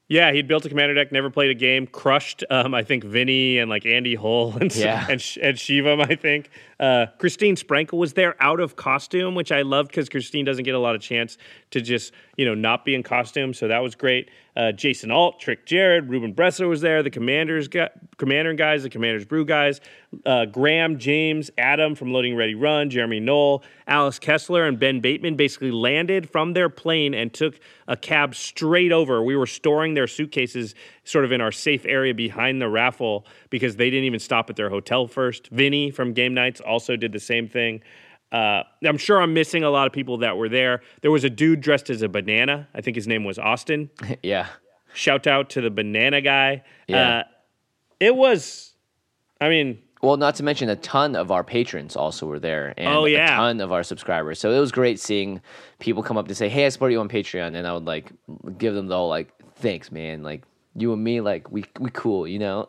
Yeah, he'd built a commander deck, never played a game, crushed, I think, Vinny and like Andy Hull and Shivam, I think. Christine Sprankle was there out of costume, which I loved because Christine doesn't get a lot of chance to just, not be in costume. So that was great. Jason Alt, Trick Jared, Ruben Bressler was there, the Commander guys, the Commander's Brew guys, Graham, James, Adam from Loading Ready Run, Jeremy Knoll, Alice Kessler, and Ben Bateman basically landed from their plane and took a cab straight over. We were storing their suitcases sort of in our safe area behind the raffle because they didn't even stop at their hotel first. Vinny from Game Nights also did the same thing. I'm sure I'm missing a lot of people that were there. There was a dude dressed as a banana. I think his name was Austin. Yeah. Shout out to the banana guy. Yeah. It was, well, not to mention a ton of our patrons also were there, and a ton of our subscribers. So it was great seeing people come up to say, "Hey, I support you on Patreon," and I would like give them the whole "Thanks, man. Like you and me, like we cool, And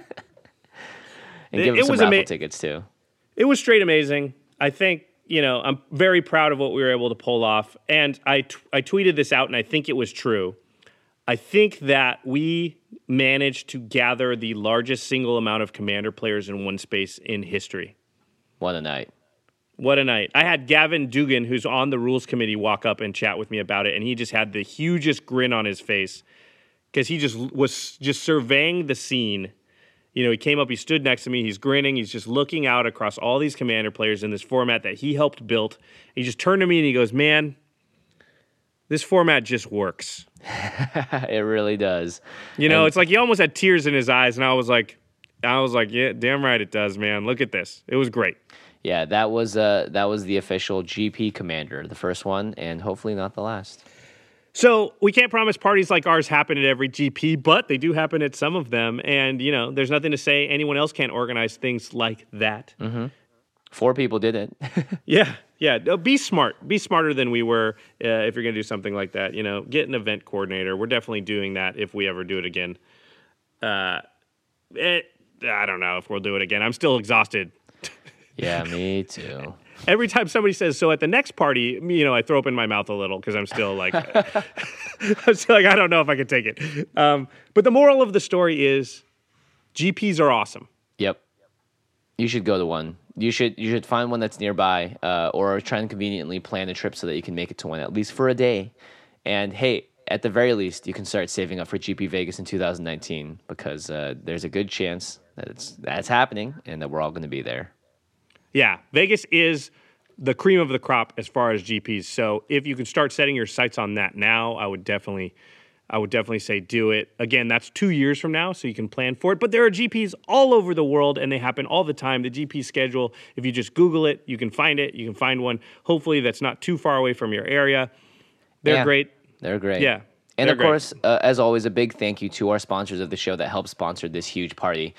give them some raffle tickets too. It was straight amazing. I think I'm very proud of what we were able to pull off, and I tweeted this out, and I think it was true. I think that we managed to gather the largest single amount of Commander players in one space in history. What a night. What a night. I had Gavin Dugan, who's on the rules committee, walk up and chat with me about it, and he just had the hugest grin on his face because he was surveying the scene. He came up, he stood next to me, he's grinning, he's just looking out across all these Commander players in this format that he helped build. He just turned to me and he goes, "Man, this format just works." It really does. It's like he almost had tears in his eyes, and I was like, yeah, damn right it does, man. Look at this. It was great. Yeah, that was the official GP Commander, the first one, and hopefully not the last. So we can't promise parties like ours happen at every GP, but they do happen at some of them, and there's nothing to say anyone else can't organize things like that. Mm-hmm. 4 people did it. Yeah. Be smart. Be smarter than we were if you're going to do something like that. Get an event coordinator. We're definitely doing that if we ever do it again. I don't know if we'll do it again. I'm still exhausted. Yeah, me too. Every time somebody says, so at the next party, I throw open my mouth a little because I'm still like, I don't know if I can take it. But the moral of the story is GPs are awesome. Yep. You should go to one. You should find one that's nearby, or try and conveniently plan a trip so that you can make it to one at least for a day. And hey, at the very least, you can start saving up for GP Vegas in 2019 because there's a good chance that that's happening and that we're all going to be there. Yeah, Vegas is the cream of the crop as far as GPs. So if you can start setting your sights on that now, I would definitely say do it. Again, that's 2 years from now, so you can plan for it. But there are GPs all over the world, and they happen all the time. The GP schedule, if you just Google it, you can find it. You can find one, hopefully, that's not too far away from your area. They're great. They're great. Yeah. And of course, as always, a big thank you to our sponsors of the show that help sponsor this huge party.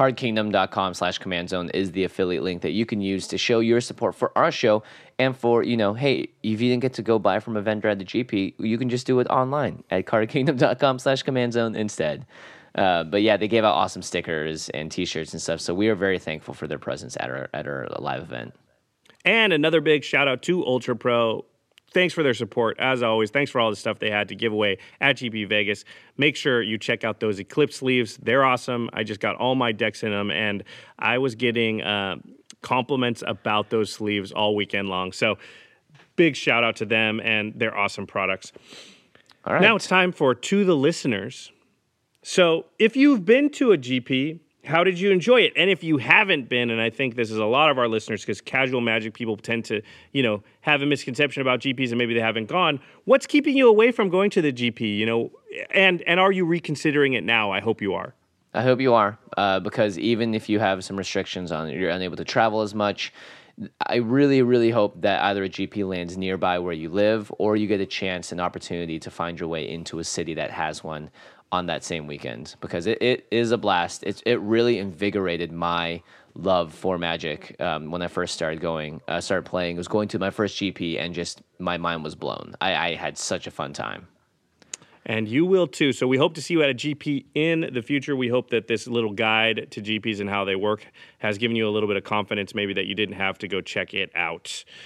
CardKingdom.com/CommandZone is the affiliate link that you can use to show your support for our show and for, hey, if you didn't get to go buy from a vendor at the GP, you can just do it online at CardKingdom.com/CommandZone instead. But yeah, they gave out awesome stickers and T-shirts and stuff, so we are very thankful for their presence at our live event. And another big shout out to Ultra Pro. Thanks for their support, as always. Thanks for all the stuff they had to give away at GP Vegas. Make sure you check out those Eclipse sleeves. They're awesome. I just got all my decks in them, and I was getting compliments about those sleeves all weekend long. So big shout out to them and their awesome products. All right. Now it's time for To the Listeners. So if you've been to a GP, how did you enjoy it? And if you haven't been, and I think this is a lot of our listeners because casual Magic people tend to, have a misconception about GPs and maybe they haven't gone. What's keeping you away from going to the GP, and are you reconsidering it now? I hope you are. I hope you are, because even if you have some restrictions on it, you're unable to travel as much. I really, really hope that either a GP lands nearby where you live or you get a chance, an opportunity to find your way into a city that has one on that same weekend, because it is a blast. It really invigorated my love for Magic when I first started playing. It was going to my first GP, and just my mind was blown. I had such a fun time. And you will too. So we hope to see you at a GP in the future. We hope that this little guide to GPs and how they work has given you a little bit of confidence, maybe that you didn't have to go check it out.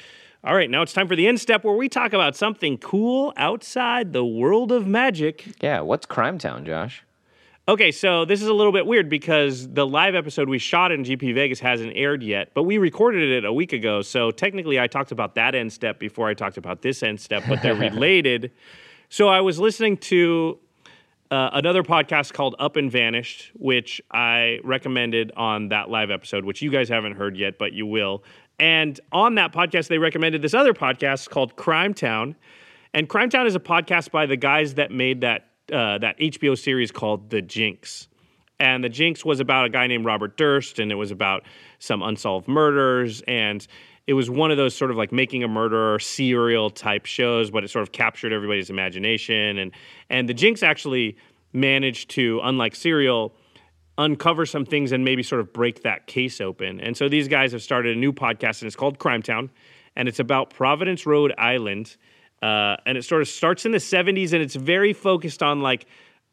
All right, now it's time for the end step where we talk about something cool outside the world of magic. Yeah, what's Crime Town, Josh? Okay, so this is a little bit weird because the live episode we shot in GP Vegas hasn't aired yet, but we recorded it a week ago. So technically, I talked about that end step before I talked about this end step, but they're related. So I was listening to another podcast called Up and Vanished, which I recommended on that live episode, which you guys haven't heard yet, but you will. And on that podcast, they recommended this other podcast called Crime Town. And Crime Town is a podcast by the guys that made that HBO series called The Jinx. And The Jinx was about a guy named Robert Durst, and it was about some unsolved murders, and it was one of those sort of like Making a Murderer serial type shows, but it sort of captured everybody's imagination. And The Jinx actually managed to, unlike Serial, uncover some things and maybe sort of break that case open. And so these guys have started a new podcast, and it's called Crime Town, and it's about Providence, Rhode Island. And it sort of starts in the 70s, and it's very focused on like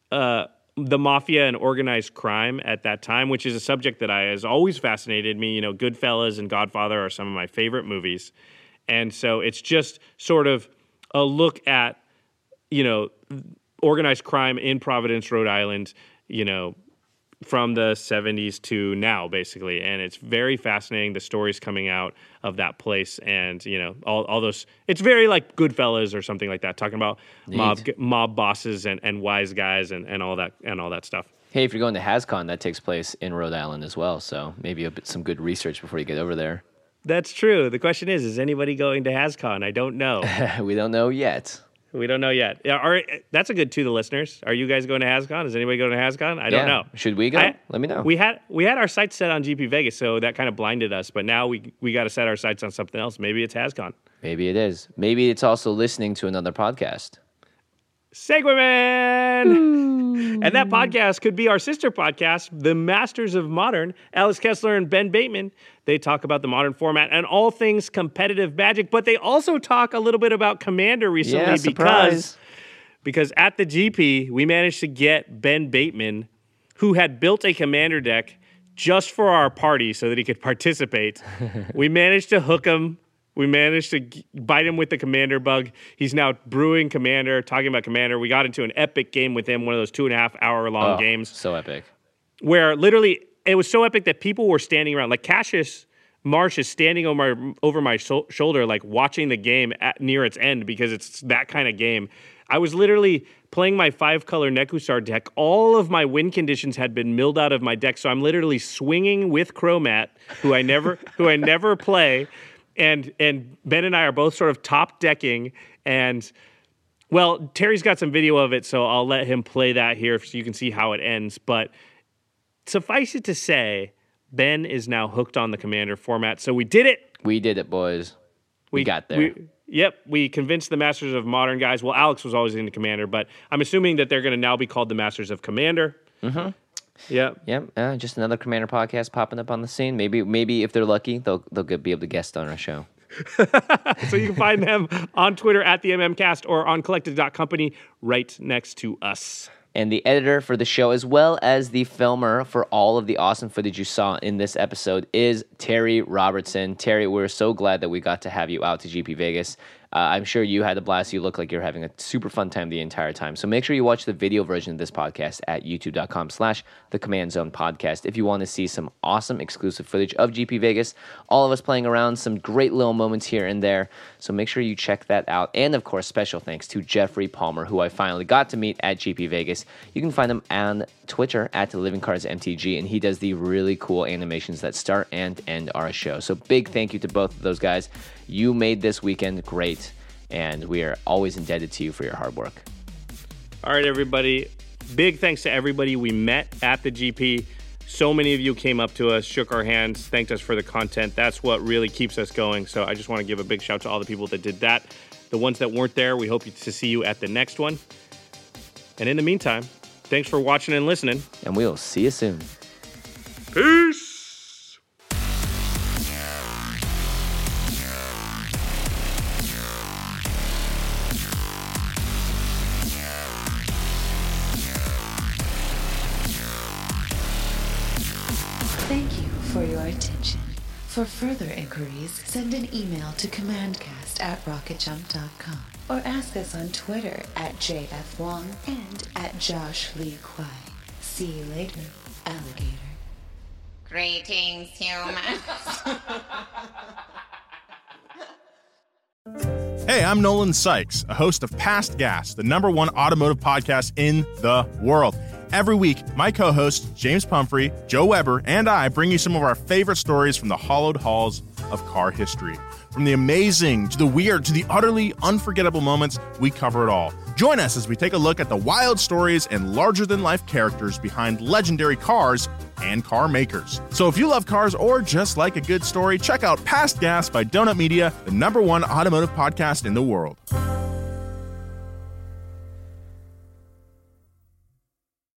the mafia and organized crime at that time, which is a subject that has always fascinated me. You know, Goodfellas and Godfather are some of my favorite movies. And so it's just sort of a look at, you know, organized crime in Providence, Rhode Island, you know, from the 70s to now, basically. And it's very fascinating, the stories coming out of that place, and, you know, all those. It's very like Goodfellas or something like that, talking about mob bosses and wise guys and all that stuff. Hey, if you're going to HasCon, that takes place in Rhode Island as well, so maybe some good research before you get over there. That's true. The question is anybody going to HasCon? I don't know. We don't know yet. We don't know yet. Yeah, that's a good to the listeners. Are you guys going to HasCon? Is anybody going to HasCon? I don't know. Should we go? Let me know. We had our sights set on GP Vegas, so that kind of blinded us. But now we got to set our sights on something else. Maybe it's HasCon. Maybe it is. Maybe it's also listening to another podcast. Segwayman! And that podcast could be our sister podcast, The Masters of Modern. Alex Kessler and Ben Bateman. They talk about the modern format and all things competitive magic, but they also talk a little bit about Commander recently because at the GP, we managed to get Ben Bateman, who had built a Commander deck just for our party so that he could participate. We managed to hook him. We managed to bite him with the Commander bug. He's now brewing Commander, talking about Commander. We got into an epic game with him, one of those 2.5 hour long games. So epic. Where literally, it was so epic that people were standing around. Like Cassius Marsh is standing over my shoulder, like watching the game near its end because it's that kind of game. I was literally playing my 5-color Nekusar deck. All of my win conditions had been milled out of my deck, so I'm literally swinging with Chromat, who I never play. And Ben and I are both sort of top decking, and well, Terry's got some video of it, so I'll let him play that here so you can see how it ends. But suffice it to say, Ben is now hooked on the Commander format. So we did it. We did it, boys. We got there. We convinced the Masters of Modern guys. Well, Alex was always into Commander, but I'm assuming that they're going to now be called the Masters of Commander. Mm-hmm. Yeah. Just another Commander podcast popping up on the scene. Maybe if they're lucky, they'll be able to guest on our show. So you can find them on Twitter at the MMCast or on collected.company right next to us. And the editor for the show, as well as the filmer for all of the awesome footage you saw in this episode, is Terry Robertson. Terry, we're so glad that we got to have you out to GP Vegas. I'm sure you had a blast. You look like you're having a super fun time the entire time. So make sure you watch the video version of this podcast at youtube.com/The Command Zone Podcast if you want to see some awesome exclusive footage of GP Vegas, all of us playing around, some great little moments here and there. So make sure you check that out. And of course, special thanks to Jeffrey Palmer, who I finally got to meet at GP Vegas. You can find him on Twitter at LivingCardsMTG, and he does the really cool animations that start and end our show. So big thank you to both of those guys. You made this weekend great, and we are always indebted to you for your hard work. All right, everybody. Big thanks to everybody we met at the GP. So many of you came up to us, shook our hands, thanked us for the content. That's what really keeps us going. So I just want to give a big shout to all the people that did that. The ones that weren't there, we hope to see you at the next one. And in the meantime, thanks for watching and listening. And we'll see you soon. Peace! Thank you for your attention. For further inquiries, send an email to commandcast@rocketjump.com or ask us on Twitter @JFWong and @JoshLeeQuai. See you later, alligator. Greetings, humans. Hey, I'm Nolan Sykes, a host of Past Gas, the #1 automotive podcast in the world. Every week, my co-hosts, James Pumphrey, Joe Weber, and I bring you some of our favorite stories from the hallowed halls of car history. From the amazing, to the weird, to the utterly unforgettable moments, we cover it all. Join us as we take a look at the wild stories and larger-than-life characters behind legendary cars and car makers. So if you love cars or just like a good story, check out Past Gas by Donut Media, the #1 automotive podcast in the world.